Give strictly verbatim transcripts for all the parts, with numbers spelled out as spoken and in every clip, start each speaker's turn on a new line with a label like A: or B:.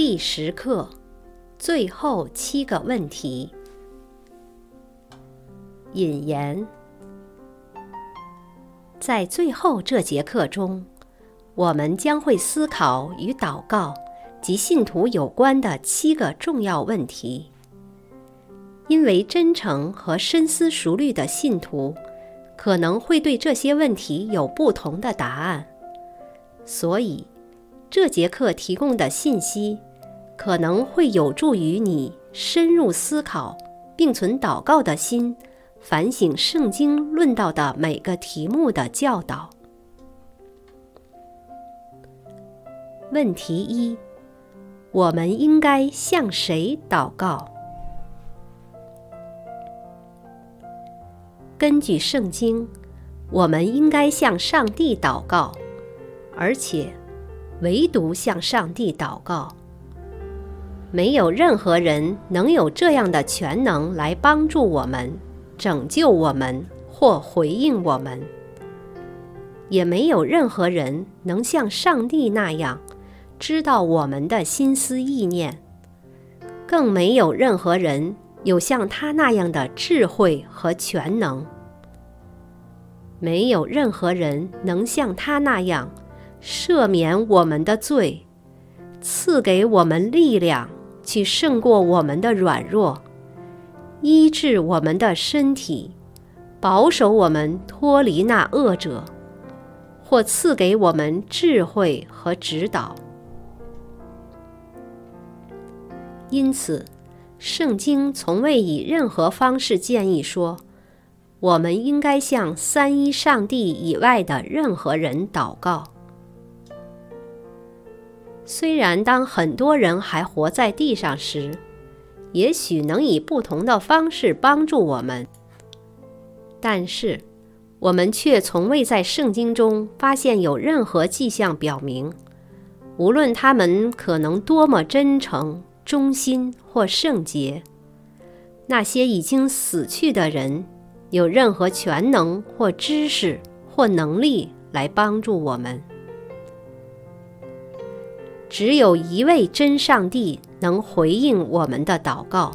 A: 第十课，最后七个问题。引言：在最后这节课中，我们将会思考与祷告及信徒有关的七个重要问题。因为真诚和深思熟虑的信徒可能会对这些问题有不同的答案，所以这节课提供的信息可能会有助于你深入思考，并存祷告的心，反省圣经论到的每个题目的教导。问题一：我们应该向谁祷告？根据圣经，我们应该向上帝祷告，而且唯独向上帝祷告。没有任何人能有这样的全能来帮助我们、拯救我们或回应我们。也没有任何人能像上帝那样知道我们的心思意念，更没有任何人有像他那样的智慧和全能。没有任何人能像他那样赦免我们的罪，赐给我们力量去胜过我们的软弱，医治我们的身体，保守我们脱离那恶者，或赐给我们智慧和指导。因此，圣经从未以任何方式建议说，我们应该向三一上帝以外的任何人祷告。虽然当很多人还活在地上时，也许能以不同的方式帮助我们，但是我们却从未在圣经中发现有任何迹象表明，无论他们可能多么真诚、忠心或圣洁，那些已经死去的人有任何全能或知识或能力来帮助我们。只有一位真上帝能回应我们的祷告。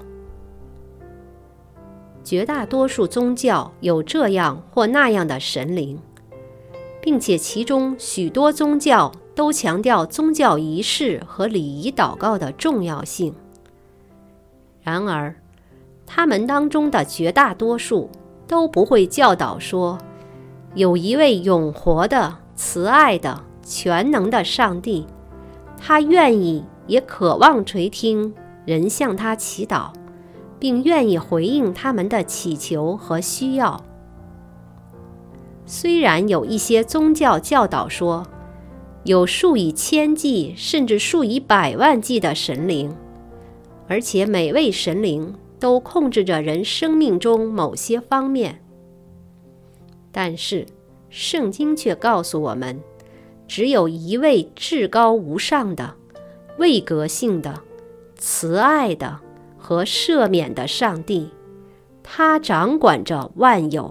A: 绝大多数宗教有这样或那样的神灵，并且其中许多宗教都强调宗教仪式和礼仪祷告的重要性。然而，他们当中的绝大多数都不会教导说，有一位永活的、慈爱的、全能的上帝，他愿意也渴望垂听人向他祈祷，并愿意回应他们的祈求和需要。虽然有一些宗教教导说，有数以千计甚至数以百万计的神灵，而且每位神灵都控制着人生命中某些方面，但是圣经却告诉我们，只有一位至高无上的、位格性的、慈爱的和赦免的上帝，他掌管着万有。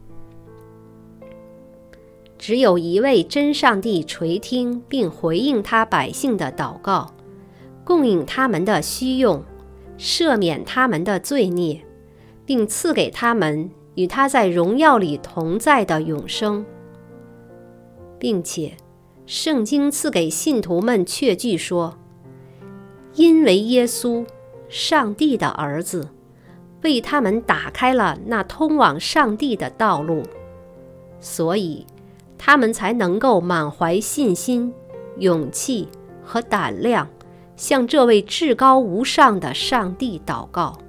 A: 只有一位真上帝垂听并回应他百姓的祷告，供应他们的需用，赦免他们的罪孽，并赐给他们与他在荣耀里同在的永生。并且圣经赐给信徒们确据说，因为耶稣，上帝的儿子，为他们打开了那通往上帝的道路，所以他们才能够满怀信心、勇气和胆量，向这位至高无上的上帝祷告。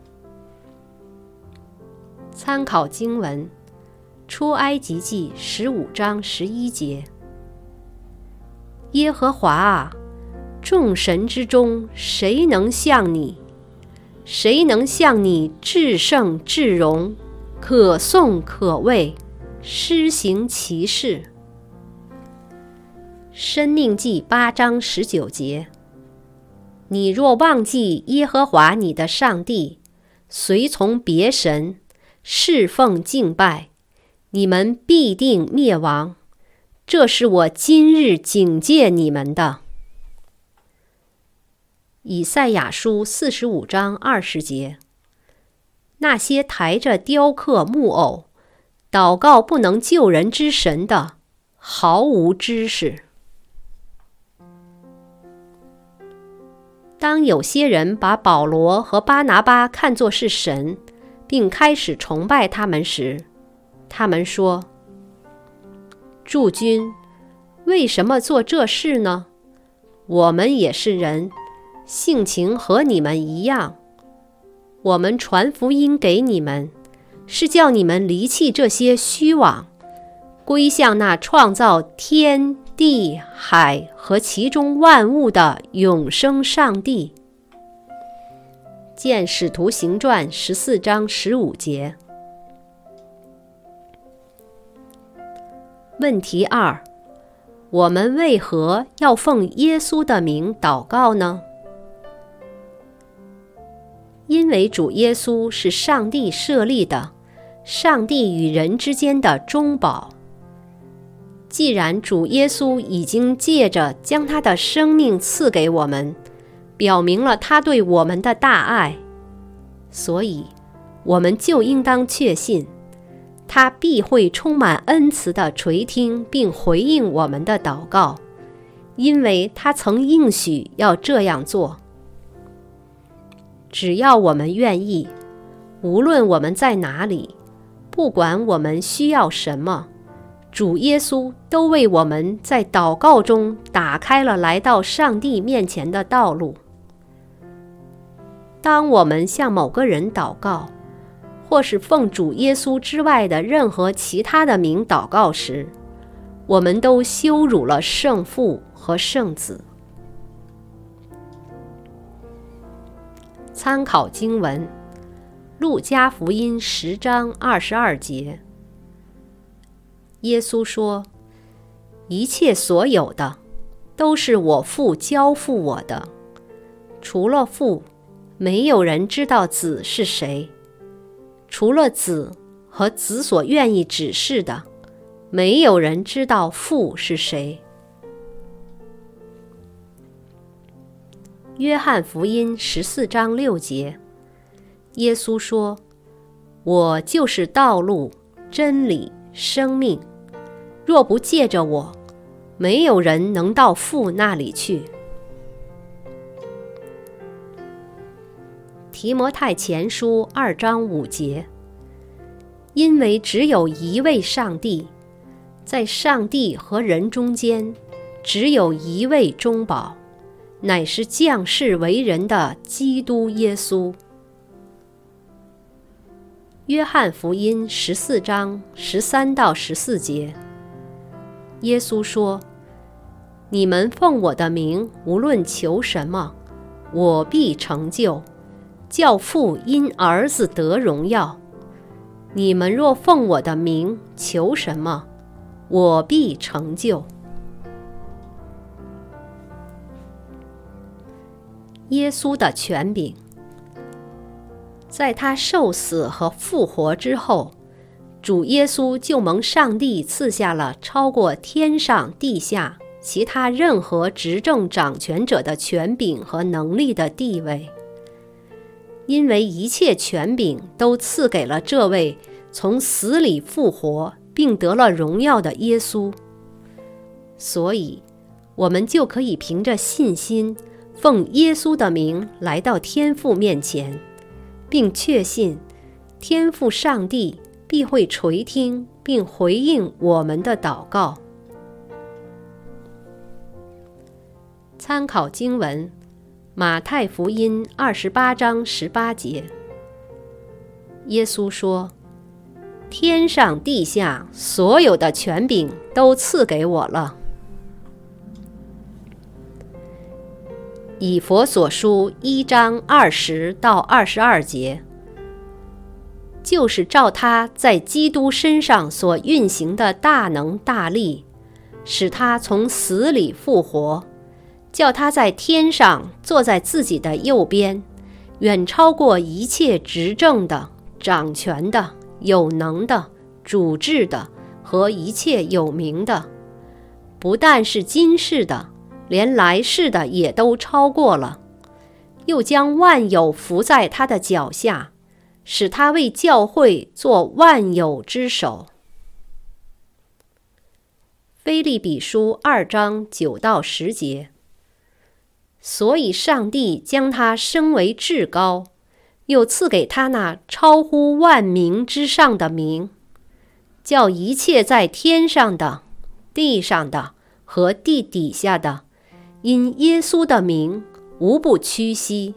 A: 参考经文：出埃及记十五章十一节。耶和华啊，众神之中，谁能像你？谁能像你至圣至荣，可颂可畏，施行奇事？申命记八章十九节。你若忘记耶和华你的上帝，随从别神，侍奉敬拜，你们必定灭亡。这是我今日警戒你们的。 以赛亚书四十五章二十节。那些抬着雕刻木偶，祷告不能救人之神的，毫无知识。当有些人把保罗和巴拿巴看作是神，并开始崇拜他们时，他们说：驻军，为什么做这事呢？我们也是人，性情和你们一样。我们传福音给你们，是叫你们离弃这些虚妄，归向那创造天地海和其中万物的永生上帝。见使徒行传十四章十五节。问题二：我们为何要奉耶稣的名祷告呢？因为主耶稣是上帝设立的，上帝与人之间的中保。既然主耶稣已经借着将他的生命赐给我们，表明了他对我们的大爱，所以我们就应当确信，他必会充满恩慈地垂听并回应我们的祷告，因为他曾应许要这样做。只要我们愿意，无论我们在哪里，不管我们需要什么，主耶稣都为我们在祷告中打开了来到上帝面前的道路。当我们向某个人祷告，或是奉主耶稣之外的任何其他的名祷告时，我们都羞辱了圣父和圣子。参考经文：路加福音十章二十二节。耶稣说：一切所有的都是我父交付我的，除了父，没有人知道子是谁；除了子和子所愿意指示的，没有人知道父是谁。约翰福音十四章六节，耶稣说：我就是道路、真理、生命，若不借着我，没有人能到父那里去。提摩太前书二章五节，因为只有一位上帝，在上帝和人中间，只有一位中保，乃是降世为人的基督耶稣。约翰福音十四章十三到十四节，耶稣说：你们奉我的名无论求什么，我必成就，叫父因儿子得荣耀。你们若奉我的名求什么，我必成就。耶稣的权柄。在他受死和复活之后，主耶稣就蒙上帝赐下了超过天上地下其他任何执政掌权者的权柄和能力的地位。因为一切权柄都赐给了这位从死里复活并得了荣耀的耶稣，所以我们就可以凭着信心奉耶稣的名来到天父面前，并确信天父上帝必会垂听并回应我们的祷告。参考经文：马太福音二十八章十八节。耶稣说：天上地下所有的权柄都赐给我了。以弗所书一章二十到二十二节，就是照他在基督身上所运行的大能大力，使他从死里复活，叫他在天上坐在自己的右边，远超过一切执政的、掌权的、有能的、主治的和一切有名的，不但是今世的，连来世的也都超过了， 又将万有伏在他的脚下，使他为教会做万有之首。腓立比书二章九到十节。所以上帝将他升为至高，又赐给他那超乎万名之上的名，叫一切在天上的、地上的和地底下的，因耶稣的名无不屈膝。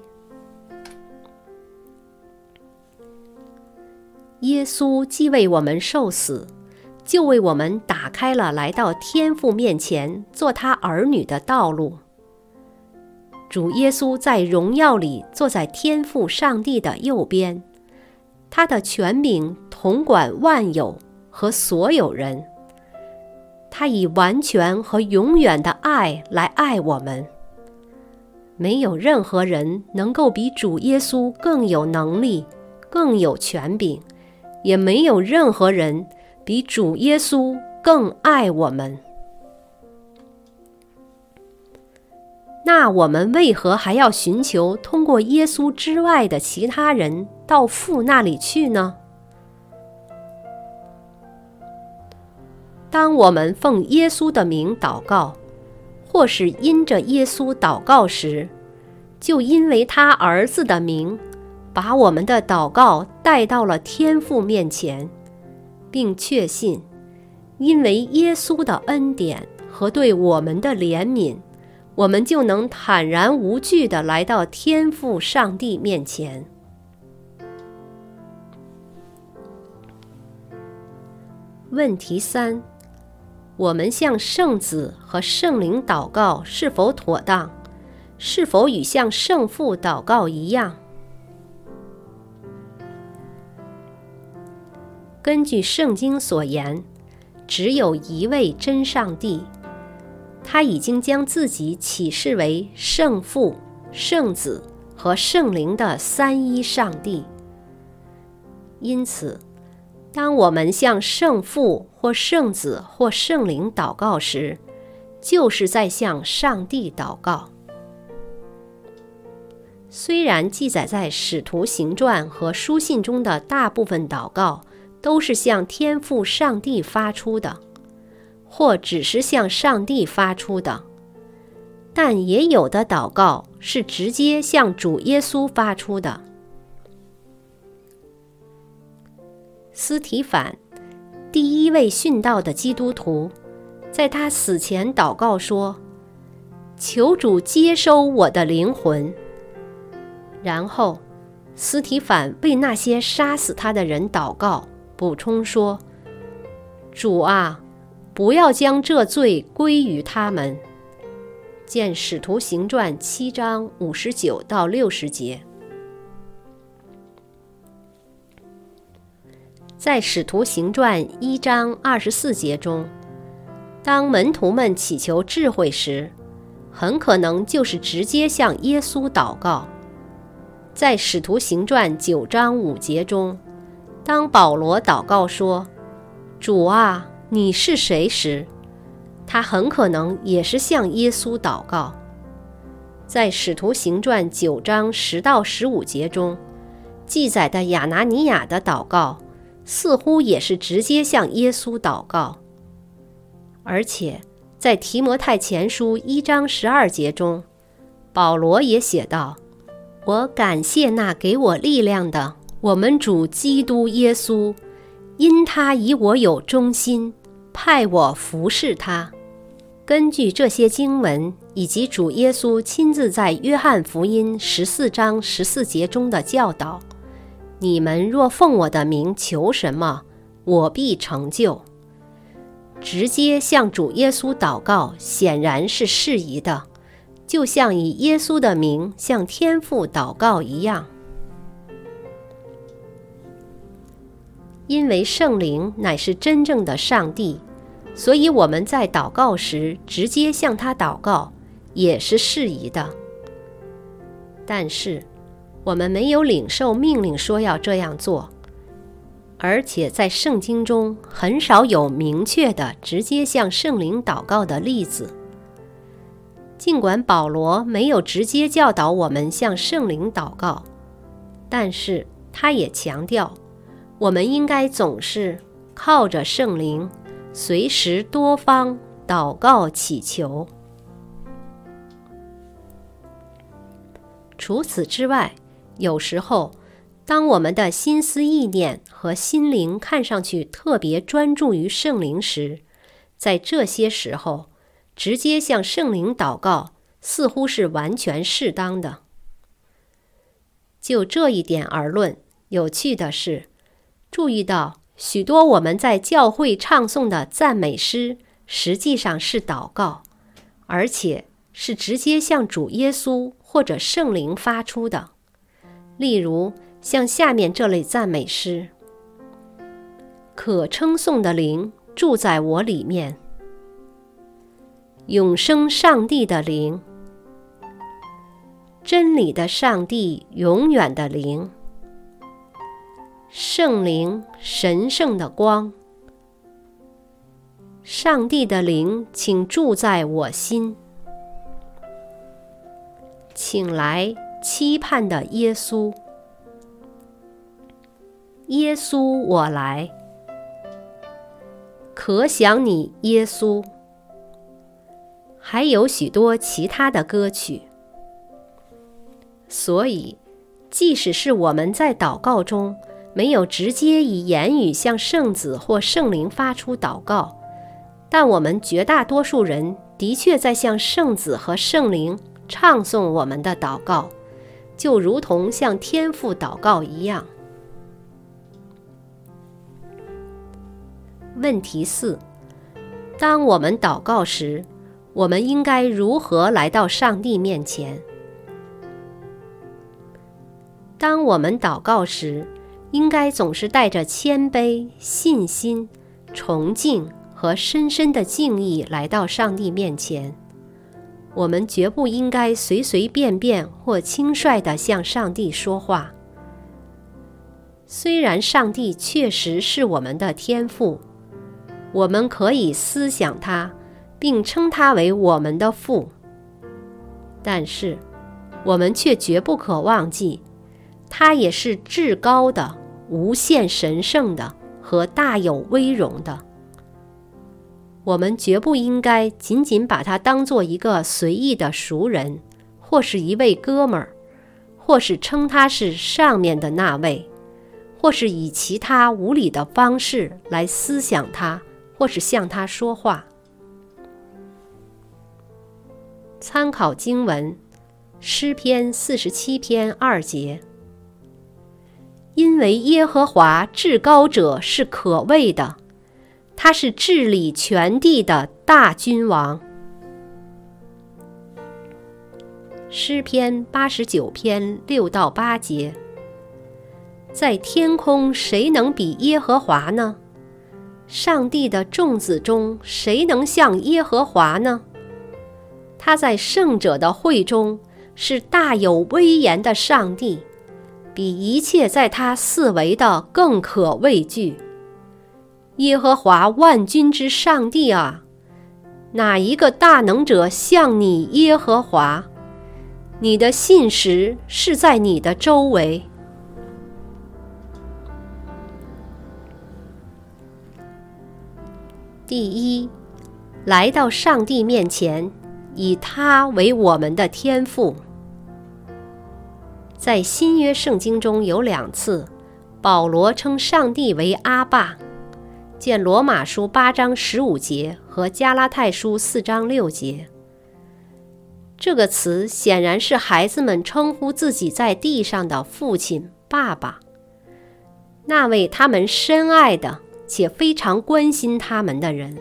A: 耶稣既为我们受死，就为我们打开了来到天父面前做他儿女的道路。主耶稣在荣耀里坐在天父上帝的右边，他的权柄统管万有和所有人。他以完全和永远的爱来爱我们。没有任何人能够比主耶稣更有能力、更有权柄，也没有任何人比主耶稣更爱我们。那我们为何还要寻求通过耶稣之外的其他人到父那里去呢？当我们奉耶稣的名祷告，或是因着耶稣祷告时，就因为他儿子的名，把我们的祷告带到了天父面前，并确信，因为耶稣的恩典和对我们的怜悯，我们就能坦然无惧地来到天父上帝面前。问题三：我们向圣子和圣灵祷告是否妥当？是否与向圣父祷告一样？根据圣经所言，只有一位真上帝，他已经将自己启示为圣父、圣子和圣灵的三一上帝。因此，当我们向圣父或圣子或圣灵祷告时，就是在向上帝祷告。虽然记载在使徒行传和书信中的大部分祷告都是向天父上帝发出的，或只是向上帝发出的，但也有的祷告是直接向主耶稣发出的。司提反，第一位殉道的基督徒，在他死前祷告说：“求主接收我的灵魂。”然后，司提反为那些杀死他的人祷告，补充说：“主啊，不要将这罪归于他们。”见《使徒行传》七章五十九到六十节。在《使徒行传》一章二十四节中，当门徒们祈求智慧时，很可能就是直接向耶稣祷告。在《使徒行传》九章五节中，当保罗祷告说：“主啊，你是谁？”时，他很可能也是向耶稣祷告。在《使徒行传》九章十到十五节中记载的亚拿尼亚的祷告，似乎也是直接向耶稣祷告。而且在提摩太前书一章十二节中，保罗也写道：“我感谢那给我力量的我们主基督耶稣，因他以我有忠心，派我服侍他。”根据这些经文以及主耶稣亲自在约翰福音十四章十四节中的教导，你们若奉我的名求什么，我必成就。直接向主耶稣祷告显然是适宜的，就像以耶稣的名向天父祷告一样。因为圣灵乃是真正的上帝，所以我们在祷告时直接向他祷告也是适宜的。但是我们没有领受命令说要这样做，而且在圣经中很少有明确的直接向圣灵祷告的例子。 尽管保罗没有直接教导我们向圣灵祷告，但是他也强调，我们应该总是靠着圣灵，随时多方祷告祈求。除此之外，有时候当我们的心思意念和心灵看上去特别专注于圣灵时，在这些时候直接向圣灵祷告似乎是完全适当的。就这一点而论，有趣的是，注意到许多我们在教会唱诵的赞美诗实际上是祷告，而且是直接向主耶稣或者圣灵发出的。例如像下面这类赞美诗：可称颂的灵住在我里面，永生上帝的灵，真理的上帝永远的灵，圣灵神圣的光，上帝的灵请住在我心，请来期盼的耶稣，耶稣我来，可想你耶稣，还有许多其他的歌曲。所以即使是我们在祷告中没有直接以言语向圣子或圣灵发出祷告，但我们绝大多数人的确在向圣子和圣灵唱诵我们的祷告，就如同向天父祷告一样。问题四：当我们祷告时，我们应该如何来到上帝面前？当我们祷告时，应该总是带着谦卑、信心、崇敬和深深的敬意来到上帝面前。我们绝不应该随随便便或轻率地向上帝说话。虽然上帝确实是我们的天父，我们可以思想他，并称他为我们的父，但是我们却绝不可忘记，他也是至高的、无限神圣的和大有威荣的。我们绝不应该仅仅把他当作一个随意的熟人，或是一位哥们儿，或是称他是上面的那位，或是以其他无理的方式来思想他，或是向他说话。参考经文：诗篇四十七篇二节。因为耶和华至高者是可畏的，他是治理全地的大君王。诗篇八十九篇六到八节。在天空谁能比耶和华呢？上帝的众子中谁能像耶和华呢？他在圣者的会中是大有威严的上帝，比一切在他四围的更可畏惧。耶和华万军之上帝啊，哪一个大能者像你耶和华？你的信实是在你的周围。第一，来到上帝面前，以他为我们的天父。在新约圣经中有两次，保罗称上帝为阿爸，见罗马书八章十五节和加拉太书四章六节。这个词显然是孩子们称呼自己在地上的父亲、爸爸，那位他们深爱的且非常关心他们的人。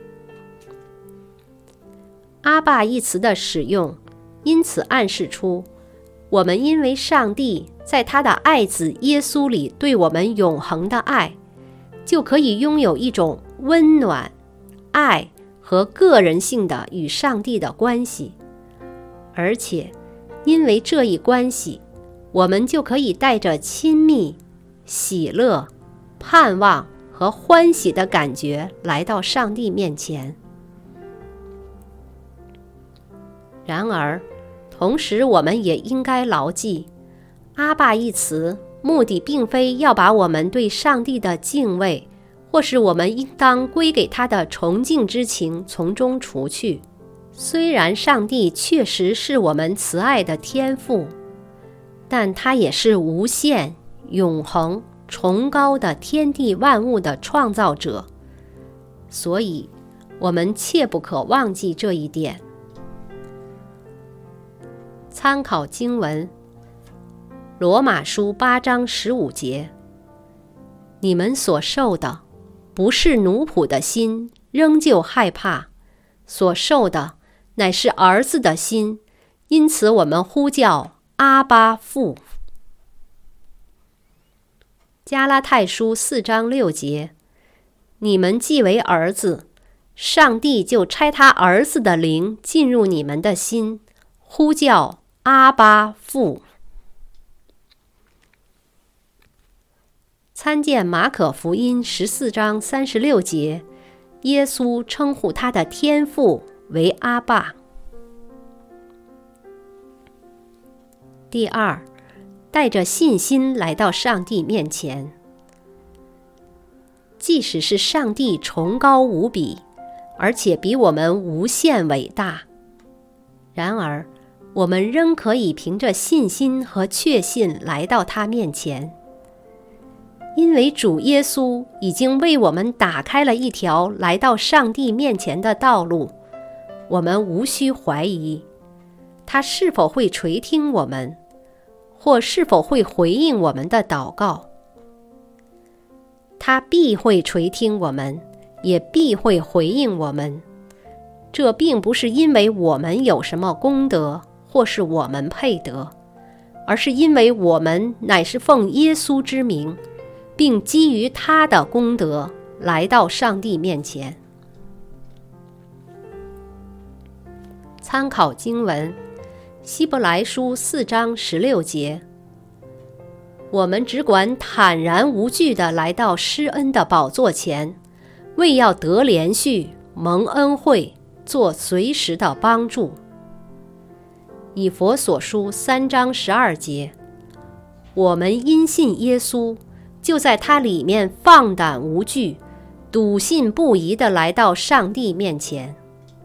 A: 阿爸一词的使用，因此暗示出，我们因为上帝在他的爱子耶稣里对我们永恒的爱，就可以拥有一种温暖、爱和个人性的与上帝的关系。而且，因为这一关系，我们就可以带着亲密、喜乐、盼望和欢喜的感觉来到上帝面前。 然而，同时我们也应该牢记，阿爸一词目的并非要把我们对上帝的敬畏，或是我们应当归给他的崇敬之情从中除去。虽然上帝确实是我们慈爱的天父，但他也是无限、永恒、崇高的天地万物的创造者，所以我们切不可忘记这一点。参考经文：罗马书八章十五节，你们所受的不是奴仆的心，仍旧害怕，所受的乃是儿子的心，因此我们呼叫阿爸父。加拉太书四章六节，你们既为儿子，上帝就差他儿子的灵进入你们的心，呼叫阿爸父。参见马可福音十四章三十六节，耶稣称呼他的天父为阿爸。第二，带着信心来到上帝面前。即使是上帝崇高无比，而且比我们无限伟大，然而我们仍可以凭着信心和确信来到他面前，因为主耶稣已经为我们打开了一条来到上帝面前的道路，我们无需怀疑他是否会垂听我们，或是否会回应我们的祷告。他必会垂听我们，也必会回应我们。这并不是因为我们有什么功德，或是我们配得，而是因为我们乃是奉耶稣之名，并基于他的功德来到上帝面前。参考经文：希伯来书四章十六节，我们只管坦然无惧地来到施恩的宝座前，为要得连续蒙恩惠，做随时的帮助。以弗所书三章十二节，我们因信耶稣，就在他里面放胆无惧，笃信不疑地来到上帝面前。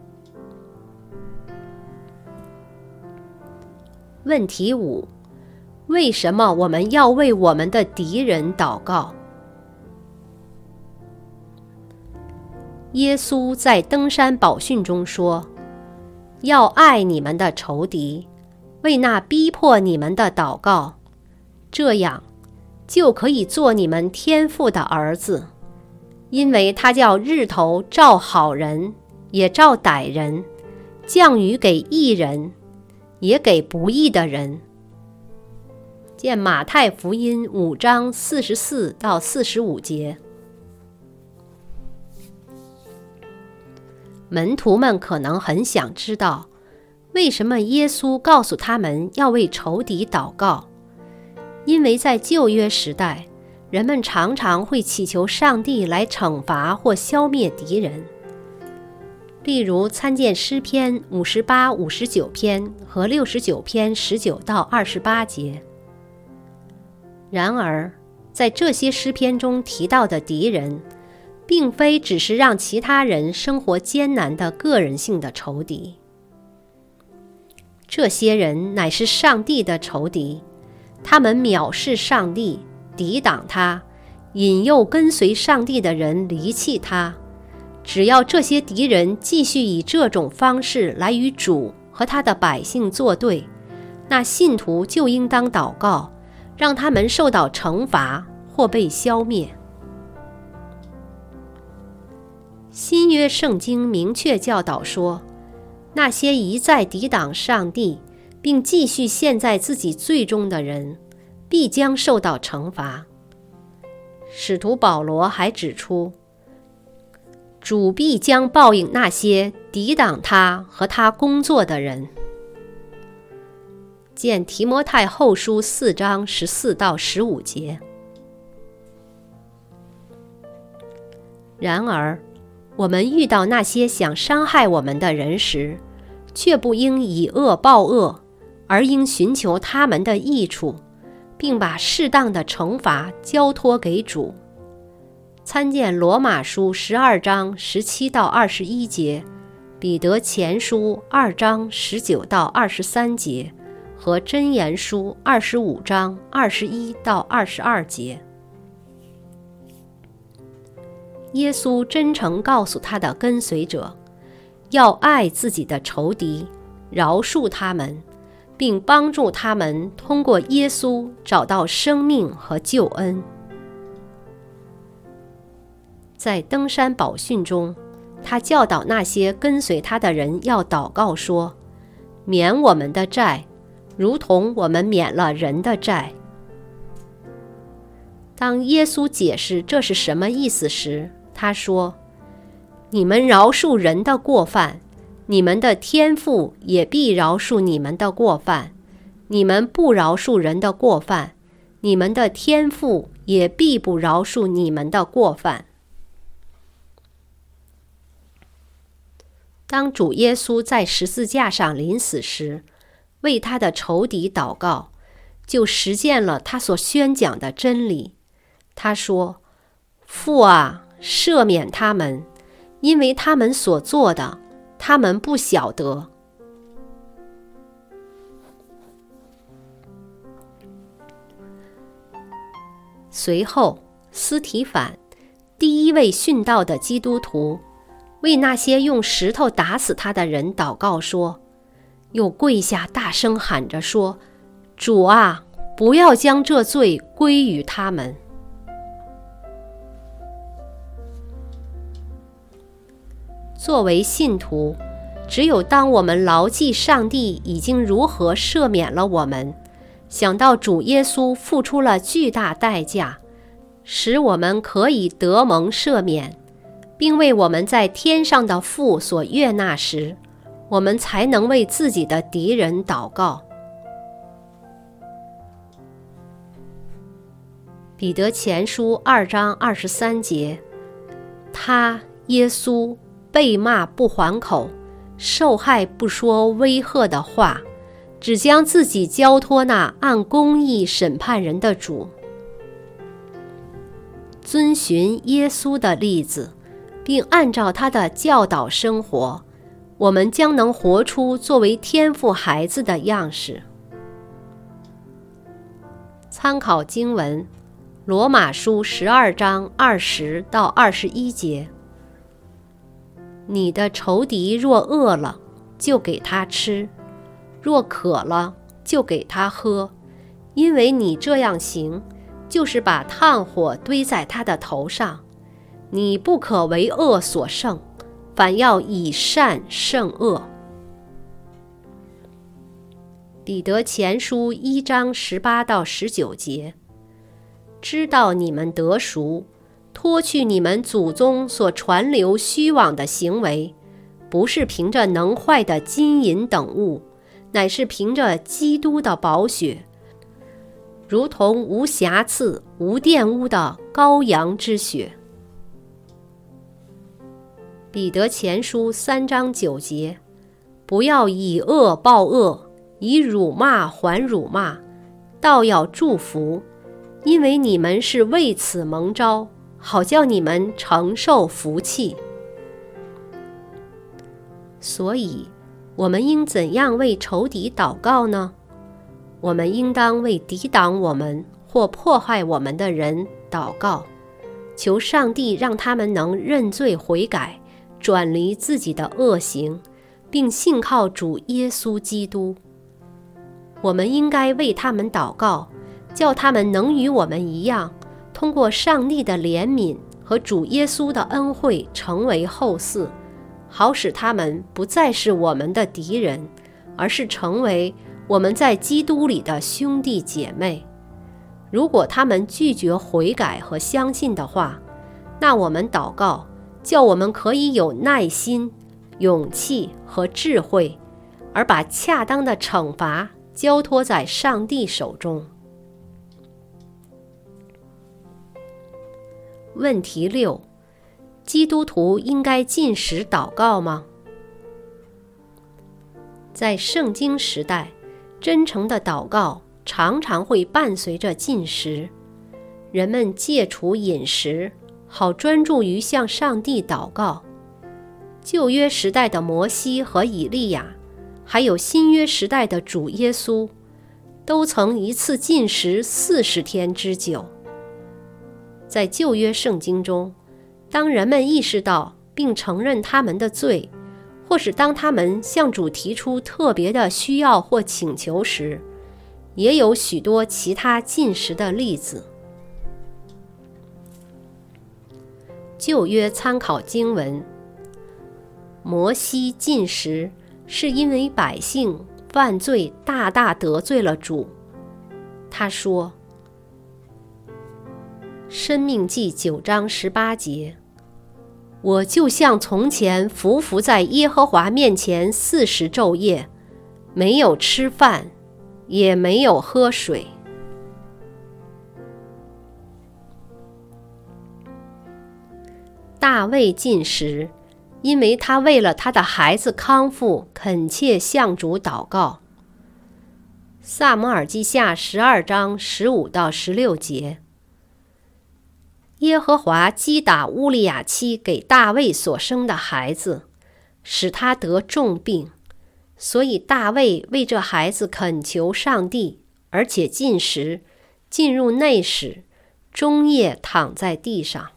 A: 问题五：为什么我们要为我们的敌人祷告？耶稣在登山宝训中说，要爱你们的仇敌，为那逼迫你们的祷告，这样就可以做你们天父的儿子，因为他叫日头照好人，也照歹人，降雨给义人，也给不义的人。见马太福音五章四十四到四十五节。门徒们可能很想知道，为什么耶稣告诉他们要为仇敌祷告？因为在旧约时代，人们常常会祈求上帝来惩罚或消灭敌人。例如参见诗篇五十八、五十九篇和六十九篇十九到二十八节。然而，在这些诗篇中提到的敌人，并非只是让其他人生活艰难的个人性的仇敌。这些人乃是上帝的仇敌，他们藐视上帝，抵挡他，引诱跟随上帝的人离弃他。只要这些敌人继续以这种方式来与主和他的百姓作对，那信徒就应当祷告，让他们受到惩罚或被消灭。新约圣经明确教导说，那些一再抵挡上帝，并继续陷在自己罪中的人，必将受到惩罚。使徒保罗还指出，主必将报应那些抵挡他和他工作的人。见提摩太后书四章十四到十五节。然而，我们遇到那些想伤害我们的人时， 却不应以恶报恶，而应寻求他们的益处，并把适当的惩罚交托给主。参见罗马书十二章十七到二十一节，彼得前书二章十九到二十三节和箴言书二十五章二十一到二十二节。耶稣真诚告诉他的跟随者，要爱自己的仇敌，饶恕他们，并帮助他们通过耶稣找到生命和救恩。在登山宝训中，他教导那些跟随他的人要祷告说，免我们的债，如同我们免了人的债。当耶稣解释这是什么意思时，他说，你们饶恕人的过犯，你们的天父也必饶恕你们的过犯；你们不饶恕人的过犯，你们的天父也必不饶恕你们的过犯。当主耶稣在十字架上临死时，为他的仇敌祷告，就实践了他所宣讲的真理。他说，父啊，赦免他们，因为他们所做的，他们不晓得。随后，司提反，第一位殉道的基督徒，为那些用石头打死他的人祷告说，又跪下大声喊着说，主啊，不要将这罪归于他们。作为信徒，只有当我们牢记上帝已经如何赦免了我们，想到主耶稣付出了巨大代价，使我们可以得蒙赦免，并为我们在天上的父所悦纳时，我们才能为自己的敌人祷告。彼得前书二章二十三节，他耶稣被骂不还口，受害不说威吓的话，只将自己交托那按公义审判人的主。遵循耶稣的例子，并按照他的教导生活，我们将能活出作为天父孩子的样式。参考经文：罗马书十二章二十到二十一节。你的仇敌若饿了，就给他吃；若渴了，就给他喝，因为你这样行，就是把炭火堆在他的头上。你不可为恶所胜，反要以善胜恶。彼得前书一章十八到十九节，知道你们得赎，脱去你们祖宗所传流虚妄的行为，不是凭着能坏的金银等物，乃是凭着基督的宝血，如同无瑕疵无玷污的羔羊之血。彼得前书三章九节，不要以恶报恶，以辱骂还辱骂，倒要祝福，因为你们是为此蒙召，好叫你们承受福气。所以，我们应怎样为仇敌祷告呢？我们应当为抵挡我们或迫害我们的人祷告，求上帝让他们能认罪悔改，转离自己的恶行，并信靠主耶稣基督。我们应该为他们祷告，叫他们能与我们一样，通过上帝的怜悯和主耶稣的恩惠成为后嗣，好使他们不再是我们的敌人，而是成为我们在基督里的兄弟姐妹。如果他们拒绝悔改和相信的话，那我们祷告，叫我们可以有耐心、勇气和智慧，而把恰当的惩罚交托在上帝手中。问题六：基督徒应该禁食祷告吗？ 在圣经时代，真诚的祷告常常会伴随着禁食，人们戒除饮食，好专注于向上帝祷告。旧约时代的摩西和以利亚，还有新约时代的主耶稣，都曾一次禁食四十天之久。在旧约圣经中，当人们意识到并承认他们的罪，或是当他们向主提出特别的需要或请求时，也有许多其他禁食的例子。旧约参考经文：摩西禁食是因为百姓犯罪大大得罪了主。他说，申命记九章十八节，我就像从前匍匐在耶和华面前四十昼夜，没有吃饭，也没有喝水。大卫禁食，因为他为了他的孩子康复，恳切向主祷告。撒母耳记下十二章十五到十六节，耶和华击打乌利亚妻给大卫所生的孩子，使他得重病，所以大卫为这孩子恳求上帝，而且禁食，进入内室，终夜躺在地上。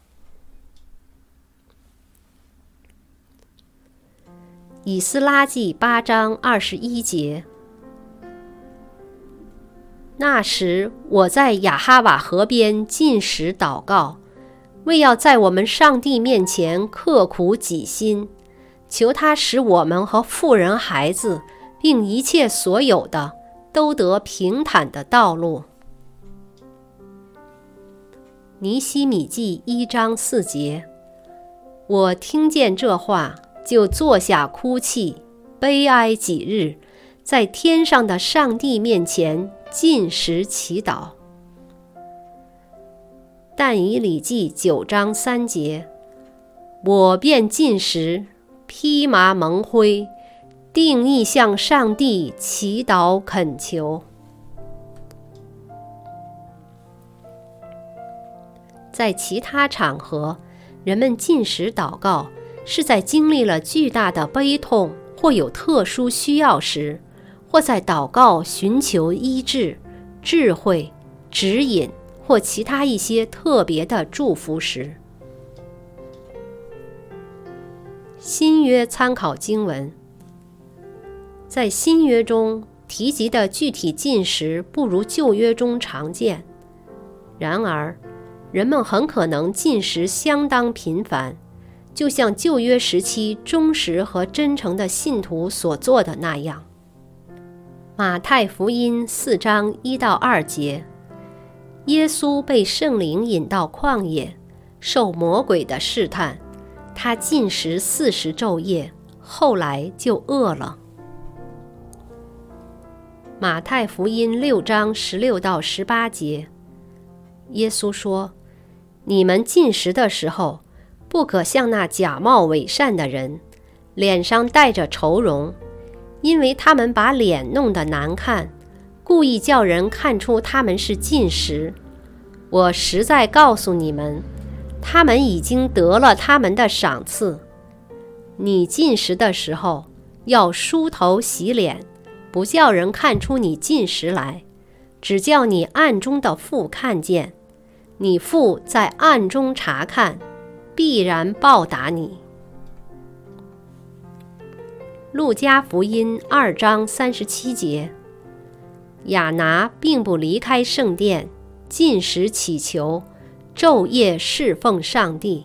A: 以斯拉记八章二十一节，那时我在亚哈瓦河边禁食祷告，为要在我们上帝面前刻苦己心，求他使我们和妇人孩子并一切所有的都得平坦的道路。尼希米记一章四节，我听见这话，就坐下哭泣，悲哀几日，在天上的上帝面前禁食祈祷。但以理记九章三节，我便禁食，披麻蒙灰，定义向上帝祈祷恳求。在其他场合，人们禁食祷告，是在经历了巨大的悲痛或有特殊需要时，或在祷告寻求医治、智慧、指引或其他一些特别的祝福时。新约参考经文，在新约中提及的具体禁食不如旧约中常见，然而人们很可能禁食相当频繁，就像旧约时期忠实和真诚的信徒所做的那样。马太福音四章一到二节，耶稣被圣灵引到旷野，受魔鬼的试探，他禁食四十昼夜，后来就饿了。马太福音六章十六到十八节，耶稣说，你们禁食的时候，不可像那假冒伪善的人，脸上带着愁容，因为他们把脸弄得难看，故意叫人看出他们是禁食。我实在告诉你们，他们已经得了他们的赏赐。你禁食的时候，要梳头洗脸，不叫人看出你禁食来，只叫你暗中的父看见。你父在暗中查看，必然报答你。路加福音二章三十七节，亚拿并不离开圣殿，禁食祈求，昼夜侍奉上帝。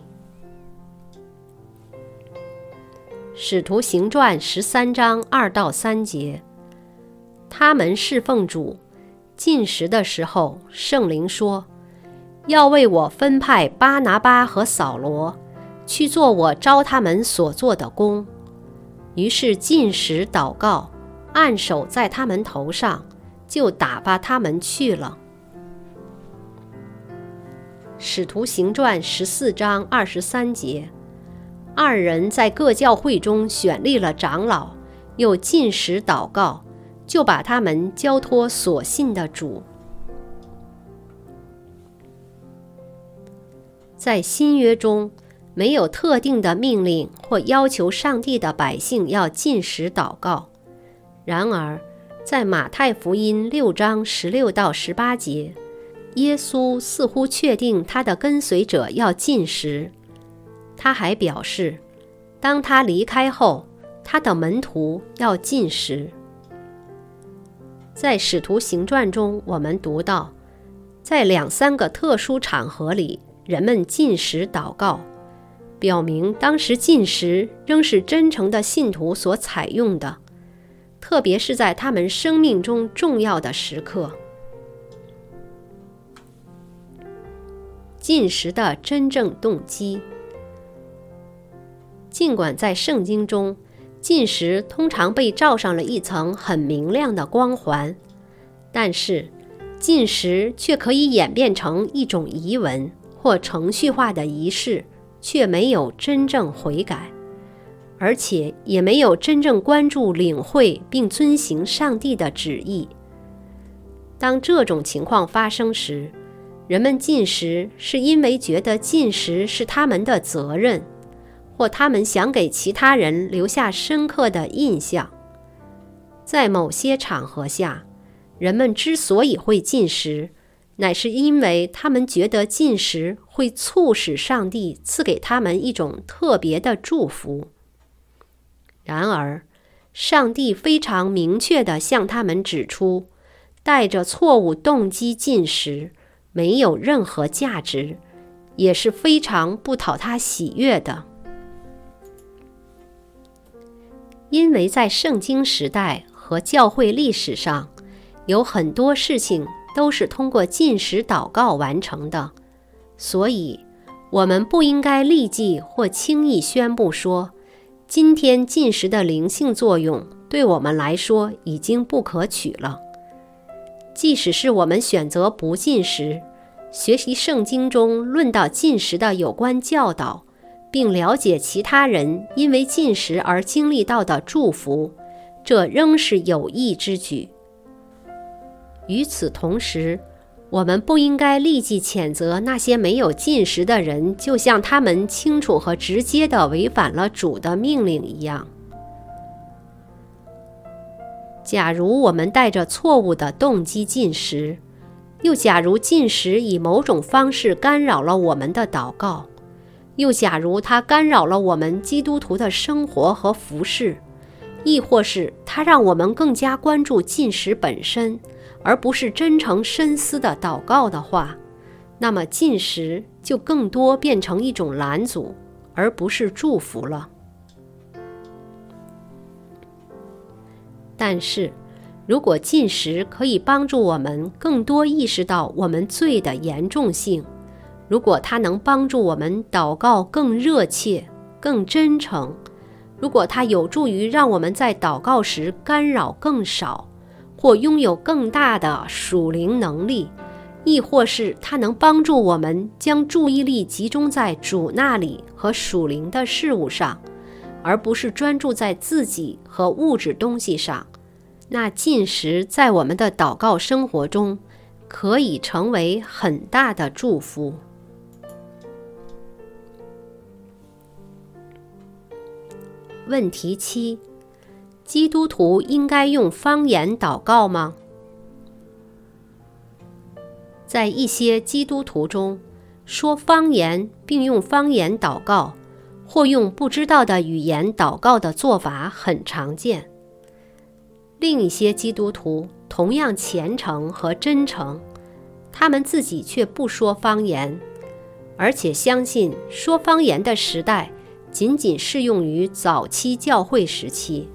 A: 使徒行传十三章二到三节，他们侍奉主，禁食的时候，圣灵说，要为我分派巴拿巴和扫罗，去做我召他们所做的工。于是禁食祷告，按手在他们头上，就打发他们去了。使徒行传十四章二十三节，二人在各教会中选立了长老， 又禁食祷告，就把他们交托所信的主。在新约中，没有特定的命令或要求上帝的百姓要禁食祷告。然而，在马太福音六章十六到十八节，耶稣似乎确定他的跟随者要禁食。他还表示，当他离开后，他的门徒要禁食。在使徒行传中，我们读到，在两三个特殊场合里，人们禁食祷告，表明当时禁食仍是真诚的信徒所采用的，特别是在他们生命中重要的时刻。禁食的真正动机。尽管在圣经中，禁食通常被罩上了一层很明亮的光环，但是禁食却可以演变成一种仪文或程序化的仪式，却没有真正悔改，而且也没有真正关注领会并遵行上帝的旨意。当这种情况发生时，人们禁食是因为觉得禁食是他们的责任，或他们想给其他人留下深刻的印象。在某些场合下，人们之所以会禁食，乃是因为他们觉得禁食会促使上帝赐给他们一种特别的祝福。然而，上帝非常明确地向他们指出，带着错误动机禁食没有任何价值，也是非常不讨他喜悦的。因为在圣经时代和教会历史上，有很多事情都是通过禁食祷告完成的，所以我们不应该立即或轻易宣布说，今天禁食的灵性作用对我们来说已经不可取了。即使是我们选择不禁食，学习圣经中论到禁食的有关教导，并了解其他人因为禁食而经历到的祝福，这仍是有益之举。与此同时，我们不应该立即谴责那些没有禁食的人，就像他们清楚和直接地违反了主的命令一样。假如我们带着错误的动机禁食，又假如禁食以某种方式干扰了我们的祷告，又假如它干扰了我们基督徒的生活和服事，亦或是它让我们更加关注禁食本身，而不是真诚深思的祷告的话，那么禁食就更多变成一种拦阻，而不是祝福了。但是，如果禁食可以帮助我们更多意识到我们罪的严重性，如果它能帮助我们祷告更热切、更真诚，如果它有助于让我们在祷告时干扰更少，或拥有更大的属灵能力，亦或是它能帮助我们将注意力集中在主那里和属灵的事物上，而不是专注在自己和物质东西上，那禁食在我们的祷告生活中可以成为很大的祝福。问题七：基督徒应该用方言祷告吗？在一些基督徒中，说方言并用方言祷告，或用不知道的语言祷告的做法很常见。另一些基督徒同样虔诚和真诚，他们自己却不说方言，而且相信说方言的时代仅仅适用于早期教会时期。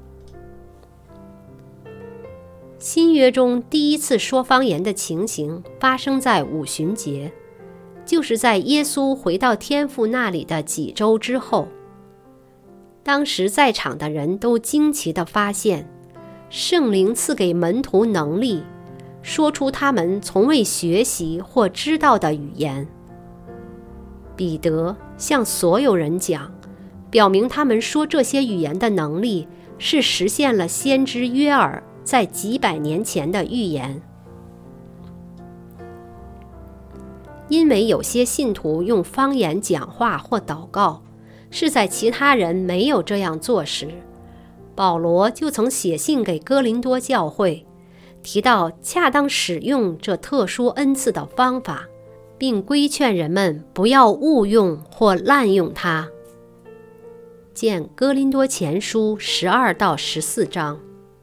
A: 新约中第一次说方言的情形发生在五旬节，就是在耶稣回到天父那里的几周之后。当时在场的人都惊奇地发现，圣灵赐给门徒能力，说出他们从未学习或知道的语言。彼得向所有人讲，表明他们说这些语言的能力是实现了先知约珥在几百年前的预言。因为有些信徒用方言讲话或祷告，是在其他人没有这样做时，保罗就曾写信给哥林多教会，提到恰当使用这特殊恩赐的方法，并规劝人们不要误用或滥用它。见哥林多前书十二到十四章。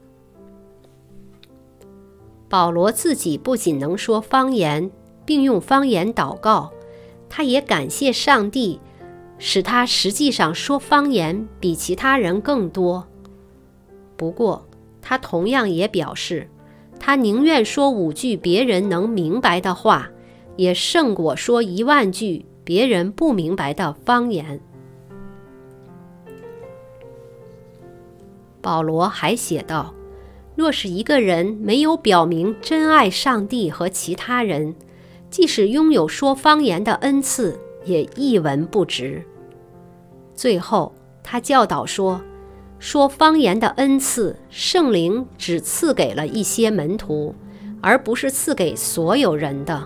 A: 保罗自己不仅能说方言，并用方言祷告，他也感谢上帝，使他实际上说方言比其他人更多。不过，他同样也表示，他宁愿说五句别人能明白的话，也胜过说一万句别人不明白的方言。保罗还写道，若是一个人没有表明真爱上帝和其他人，即使拥有说方言的恩赐，也一文不值。最后，他教导说，说方言的恩赐，圣灵只赐给了一些门徒，而不是赐给所有人的。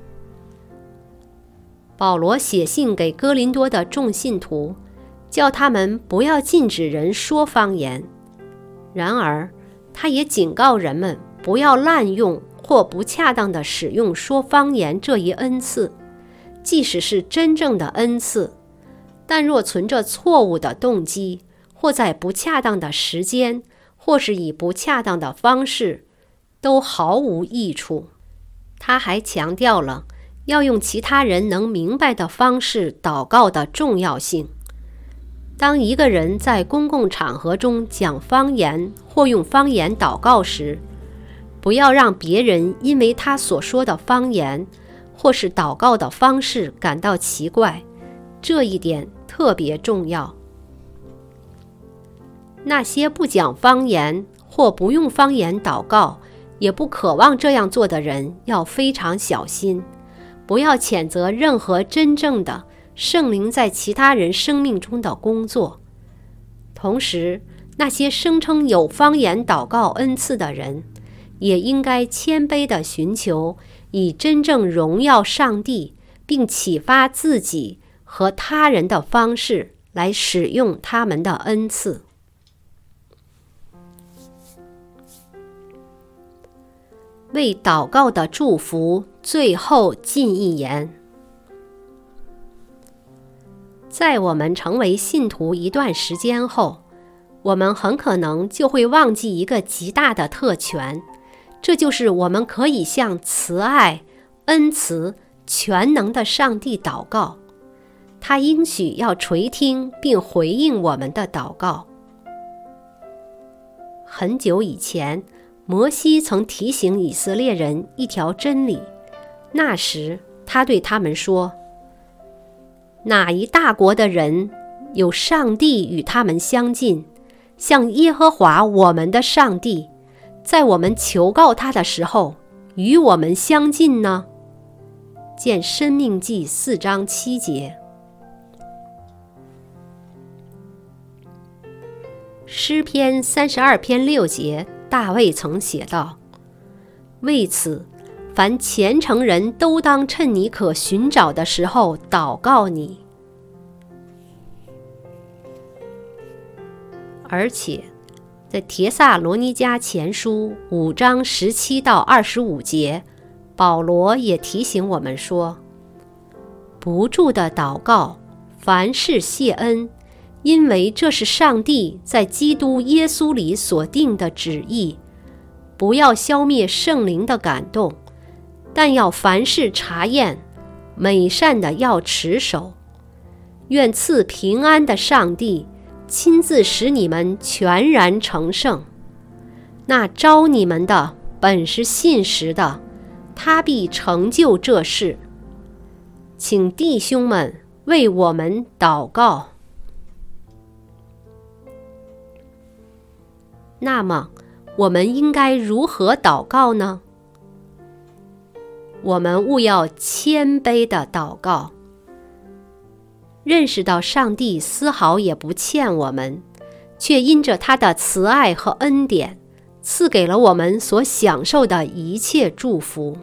A: 保罗写信给哥林多的众信徒，叫他们不要禁止人说方言。然而，他也警告人们不要滥用或不恰当地使用说方言这一恩赐，即使是真正的恩赐，但若存着错误的动机，或在不恰当的时间，或是以不恰当的方式，都毫无益处。他还强调了要用其他人能明白的方式祷告的重要性。当一个人在公共场合中讲方言或用方言祷告时，不要让别人因为他所说的方言或是祷告的方式感到奇怪，这一点特别重要。那些不讲方言或不用方言祷告，也不渴望这样做的人要非常小心，不要谴责任何真正的圣灵在其他人生命中的工作。同时，那些声称有方言祷告恩赐的人，也应该谦卑地寻求以真正荣耀上帝并启发自己和他人的方式来使用他们的恩赐。为祷告的祝福最后进一言。在我们成为信徒一段时间后，我们很可能就会忘记一个极大的特权，这就是我们可以向慈爱、恩慈、全能的上帝祷告，他应许要垂听并回应我们的祷告。很久以前，摩西曾提醒以色列人一条真理，那时他对他们说，哪一大国的人有上帝与他们相近，像耶和华我们的上帝，在我们求告他的时候与我们相近呢？见申命记四章七节。诗篇三十二篇六节，大卫曾写道，为此凡虔诚人都当趁你可寻找的时候祷告你。而且在帖撒罗尼迦前书五章十七到二十五节，保罗也提醒我们说，不住的祷告，凡事谢恩，因为这是上帝在基督耶稣里所定的旨意，不要消灭圣灵的感动，但要凡事查验，美善的要持守。愿赐平安的上帝亲自使你们全然成圣。那招你们的本是信实的，他必成就这事。请弟兄们为我们祷告。那么，我们应该如何祷告呢？我们务要谦卑地祷告，认识到上帝丝毫也不欠我们， 却因着他的慈爱和恩典，赐给了我们所享受的一切祝福。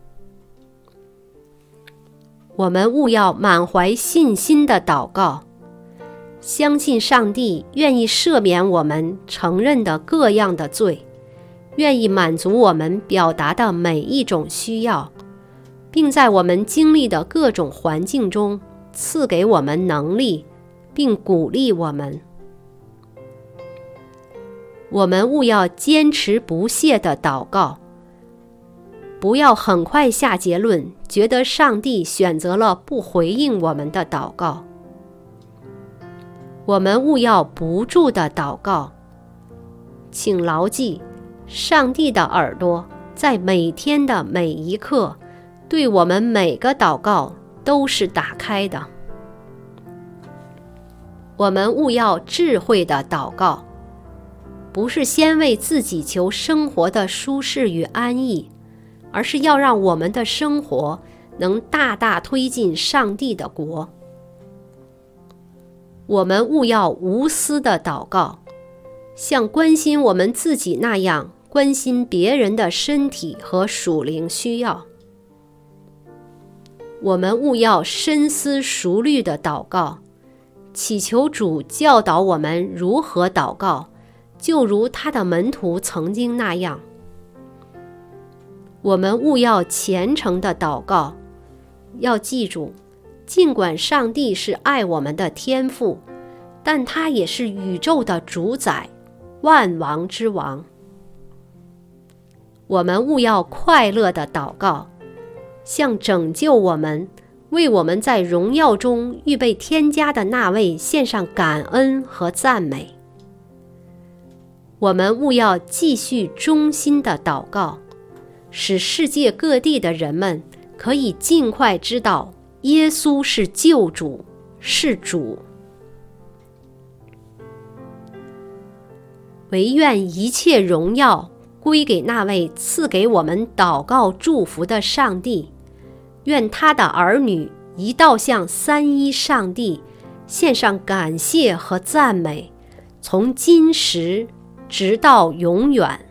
A: 我们务要满怀信心的祷告，相信上帝愿意赦免我们承认的各样的罪，愿意满足我们表达的每一种需要，并在我们经历的各种环境中赐给我们能力，并鼓励我们。我们务要坚持不懈地祷告，不要很快下结论，觉得上帝选择了不回应我们的祷告。我们务要不住地祷告，请牢记，上帝的耳朵在每天的每一刻，对我们每个祷告都是打开的。我们务要智慧地祷告，不是先为自己求生活的舒适与安逸，而是要让我们的生活能大大推进上帝的国。我们务要无私的祷告，像关心我们自己那样关心别人的身体和属灵需要。我们务要深思熟虑的祷告，祈求主教导我们如何祷告，就如他的门徒曾经那样。我们务要虔诚的祷告，要记住，尽管上帝是爱我们的天父，但他也是宇宙的主宰，万王之王。我们务要快乐的祷告，向拯救我们、为我们在荣耀中预备添加的那位献上感恩和赞美。我们务要继续忠心的祷告，使世界各地的人们可以尽快知道耶稣是救主，是主。唯愿一切荣耀归给那位赐给我们祷告祝福的上帝，愿他的儿女一道向三一上帝献上感谢和赞美，从今时直到永远。